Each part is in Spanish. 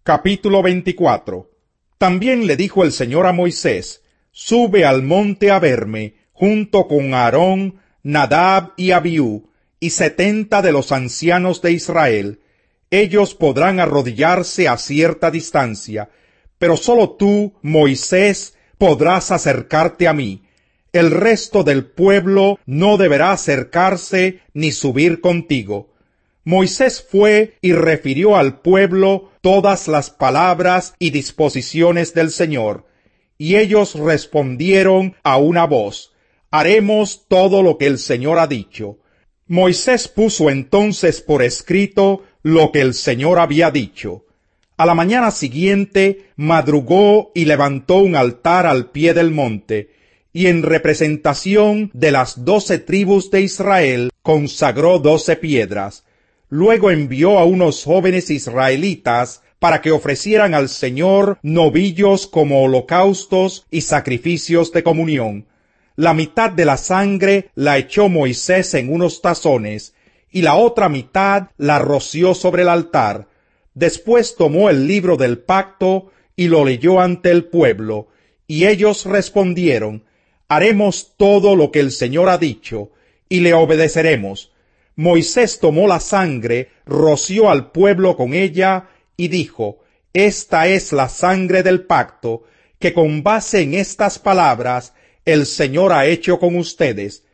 Capítulo 24. También le dijo el Señor a Moisés: Sube al monte a verme, junto con Aarón, Nadab y Abiú, y 70 de los ancianos de Israel. Ellos podrán arrodillarse a cierta distancia, pero sólo tú, Moisés, podrás acercarte a mí. El resto del pueblo no deberá acercarse ni subir contigo. Moisés fue y refirió al pueblo todas las palabras y disposiciones del Señor, y ellos respondieron a una voz: Haremos todo lo que el Señor ha dicho. Moisés puso entonces por escrito lo que el Señor había dicho. A la mañana siguiente madrugó y levantó un altar al pie del monte, y en representación de las 12 tribus de Israel consagró 12 piedras. Luego envió a unos jóvenes israelitas para que ofrecieran al Señor novillos como holocaustos y sacrificios de comunión. La mitad de la sangre la echó Moisés en unos tazones, y la otra mitad la roció sobre el altar. Después tomó el libro del pacto y lo leyó ante el pueblo, y ellos respondieron: Haremos todo lo que el Señor ha dicho, y le obedeceremos. Moisés tomó la sangre, roció al pueblo con ella, y dijo: Esta es la sangre del pacto, que con base en estas palabras el Señor ha hecho con ustedes.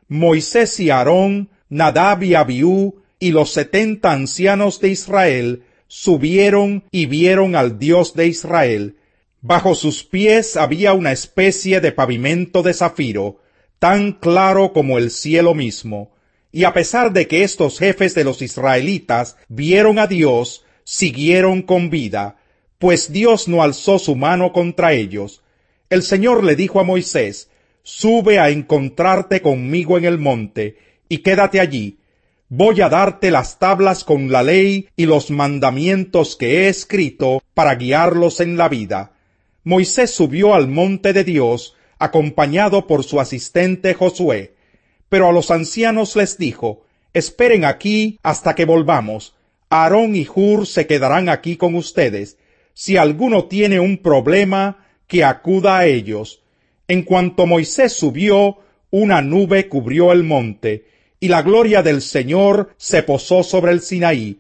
Moisés y Aarón, Nadab y Abiú, y los 70 ancianos de Israel, subieron y vieron al Dios de Israel. Bajo sus pies había una especie de pavimento de zafiro, tan claro como el cielo mismo. Y a pesar de que estos jefes de los israelitas vieron a Dios, siguieron con vida, pues Dios no alzó su mano contra ellos. El Señor le dijo a Moisés: Sube a encontrarte conmigo en el monte, y quédate allí. Voy a darte las tablas con la ley y los mandamientos que he escrito para guiarlos en la vida. Moisés subió al monte de Dios, acompañado por su asistente Josué. Pero a los ancianos les dijo: Esperen aquí hasta que volvamos. Aarón y Hur se quedarán aquí con ustedes. Si alguno tiene un problema, que acuda a ellos. En cuanto Moisés subió, una nube cubrió el monte, y la gloria del Señor se posó sobre el Sinaí.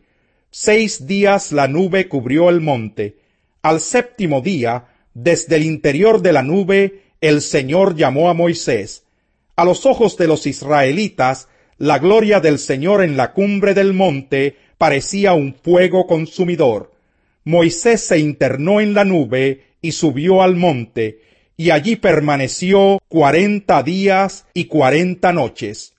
6 días la nube cubrió el monte. Al 7º día, desde el interior de la nube, el Señor llamó a Moisés. A los ojos de los israelitas, la gloria del Señor en la cumbre del monte parecía un fuego consumidor. Moisés se internó en la nube y subió al monte, y allí permaneció 40 días y 40 noches.